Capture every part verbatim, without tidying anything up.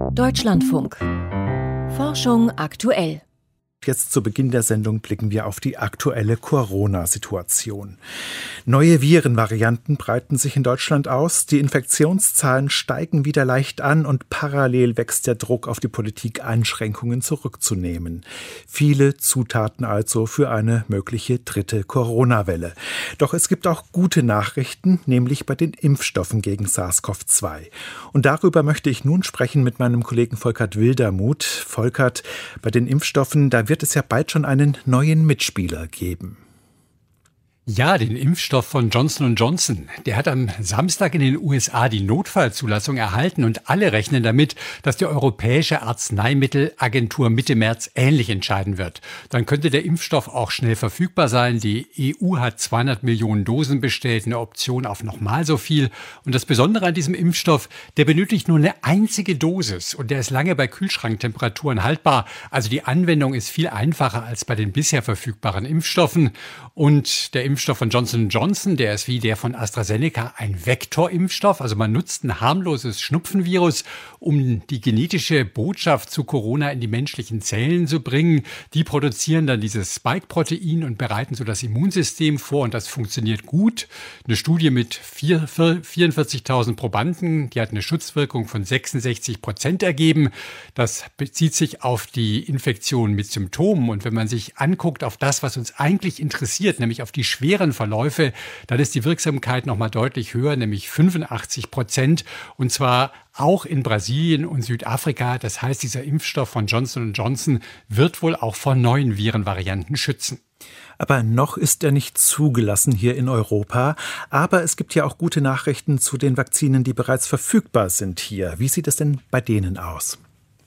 Deutschlandfunk. Forschung aktuell. Jetzt zu Beginn der Sendung blicken wir auf die aktuelle Corona-Situation. Neue Virenvarianten breiten sich in Deutschland aus, die Infektionszahlen steigen wieder leicht an und parallel wächst der Druck auf die Politik, Einschränkungen zurückzunehmen. Viele Zutaten also für eine mögliche dritte Corona-Welle. Doch es gibt auch gute Nachrichten, nämlich bei den Impfstoffen gegen SARS-C o V zwei. Und darüber möchte ich nun sprechen mit meinem Kollegen Volkert Wildermuth. Volkert, bei den Impfstoffen, da wird es ja bald schon einen neuen Mitspieler geben. Ja, den Impfstoff von Johnson und Johnson. Der hat am Samstag in den U S A die Notfallzulassung erhalten und alle rechnen damit, dass die Europäische Arzneimittelagentur Mitte März ähnlich entscheiden wird. Dann könnte der Impfstoff auch schnell verfügbar sein. Die E U hat zweihundert Millionen Dosen bestellt, eine Option auf nochmal so viel. Und das Besondere an diesem Impfstoff, der benötigt nur eine einzige Dosis und der ist lange bei Kühlschranktemperaturen haltbar. Also die Anwendung ist viel einfacher als bei den bisher verfügbaren Impfstoffen. Und der Impfstoff Impfstoff von Johnson und Johnson, der ist wie der von AstraZeneca ein Vektorimpfstoff. Also man nutzt ein harmloses Schnupfenvirus, um die genetische Botschaft zu Corona in die menschlichen Zellen zu bringen. Die produzieren dann dieses Spike-Protein und bereiten so das Immunsystem vor und das funktioniert gut. Eine Studie mit vierundvierzigtausend Probanden, die hat eine Schutzwirkung von sechsundsechzig Prozent ergeben. Das bezieht sich auf die Infektion mit Symptomen. Und wenn man sich anguckt auf das, was uns eigentlich interessiert, nämlich auf die schweren Verläufe, dann ist die Wirksamkeit noch mal deutlich höher, nämlich fünfundachtzig Prozent. Und zwar auch in Brasilien und Südafrika. Das heißt, dieser Impfstoff von Johnson und Johnson wird wohl auch vor neuen Virenvarianten schützen. Aber noch ist er nicht zugelassen hier in Europa. Aber es gibt ja auch gute Nachrichten zu den Vakzinen, die bereits verfügbar sind hier. Wie sieht es denn bei denen aus?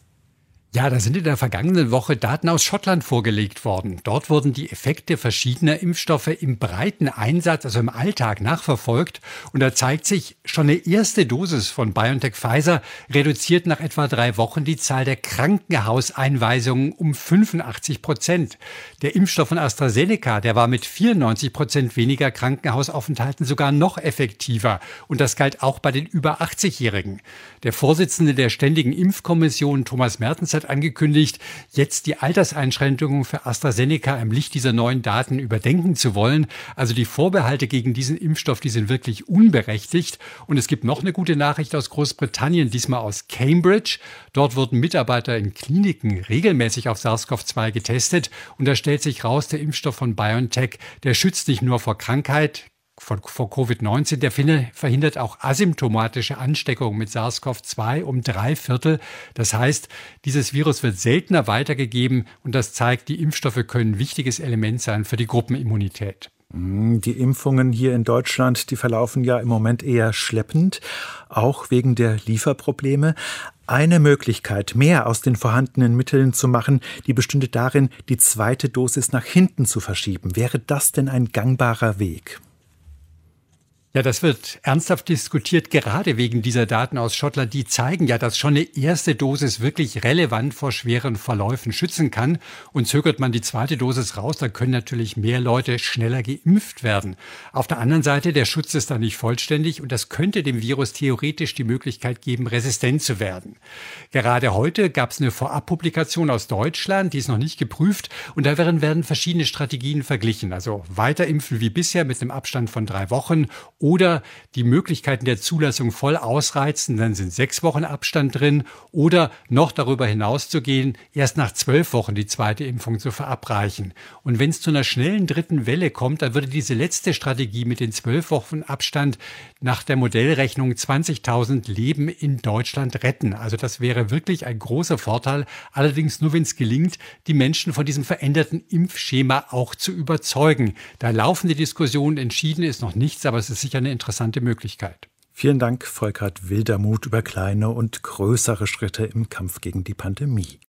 Ja, da sind in der vergangenen Woche Daten aus Schottland vorgelegt worden. Dort wurden die Effekte verschiedener Impfstoffe im breiten Einsatz, also im Alltag, nachverfolgt. Und da zeigt sich, schon eine erste Dosis von BioNTech Pfizer reduziert nach etwa drei Wochen die Zahl der Krankenhauseinweisungen um fünfundachtzig Prozent. Der Impfstoff von AstraZeneca, der war mit vierundneunzig Prozent weniger Krankenhausaufenthalten sogar noch effektiver. Und das galt auch bei den über achtzig-Jährigen. Der Vorsitzende der Ständigen Impfkommission, Thomas Mertens, hat angekündigt, jetzt die Alterseinschränkungen für AstraZeneca im Licht dieser neuen Daten überdenken zu wollen. Also die Vorbehalte gegen diesen Impfstoff, die sind wirklich unberechtigt. Und es gibt noch eine gute Nachricht aus Großbritannien, diesmal aus Cambridge. Dort wurden Mitarbeiter in Kliniken regelmäßig auf SARS-C o V zwei getestet. Und da stellt sich raus, der Impfstoff von BioNTech, der schützt nicht nur vor Krankheit, Von, vor Covid neunzehn, der verhindert auch asymptomatische Ansteckung mit SARS-C o V zwei um drei Viertel. Das heißt, dieses Virus wird seltener weitergegeben und das zeigt, die Impfstoffe können ein wichtiges Element sein für die Gruppenimmunität. Die Impfungen hier in Deutschland, die verlaufen ja im Moment eher schleppend, auch wegen der Lieferprobleme. Eine Möglichkeit, mehr aus den vorhandenen Mitteln zu machen, die bestünde darin, die zweite Dosis nach hinten zu verschieben. Wäre das denn ein gangbarer Weg? Ja, das wird ernsthaft diskutiert, gerade wegen dieser Daten aus Schottland. Die zeigen ja, dass schon eine erste Dosis wirklich relevant vor schweren Verläufen schützen kann. Und zögert man die zweite Dosis raus, dann können natürlich mehr Leute schneller geimpft werden. Auf der anderen Seite, der Schutz ist dann nicht vollständig und das könnte dem Virus theoretisch die Möglichkeit geben, resistent zu werden. Gerade heute gab es eine Vorabpublikation aus Deutschland, die ist noch nicht geprüft. Und darin werden verschiedene Strategien verglichen. Also weiter impfen wie bisher mit einem Abstand von drei Wochen. Oder die Möglichkeiten der Zulassung voll ausreizen, dann sind sechs Wochen Abstand drin. Oder noch darüber hinaus zu gehen, erst nach zwölf Wochen die zweite Impfung zu verabreichen. Und wenn es zu einer schnellen dritten Welle kommt, dann würde diese letzte Strategie mit den zwölf Wochen Abstand nach der Modellrechnung zwanzigtausend Leben in Deutschland retten. Also das wäre wirklich ein großer Vorteil. Allerdings nur, wenn es gelingt, die Menschen von diesem veränderten Impfschema auch zu überzeugen. Da laufen die Diskussionen, entschieden ist noch nichts, aber es ist sicher eine interessante Möglichkeit. Vielen Dank, Volkert Wildermuth, über kleine und größere Schritte im Kampf gegen die Pandemie.